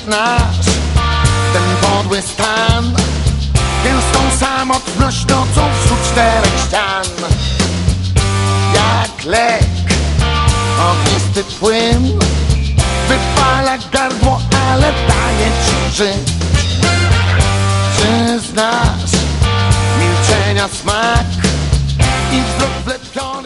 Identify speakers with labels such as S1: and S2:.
S1: znasz ten podły stan, gęstą samotność nocą wśród czterech ścian. Jak lek, ognisty płyn wypala gardło, ale daje ci żyć. Czy znasz milczenia smak i wzrok wlepiony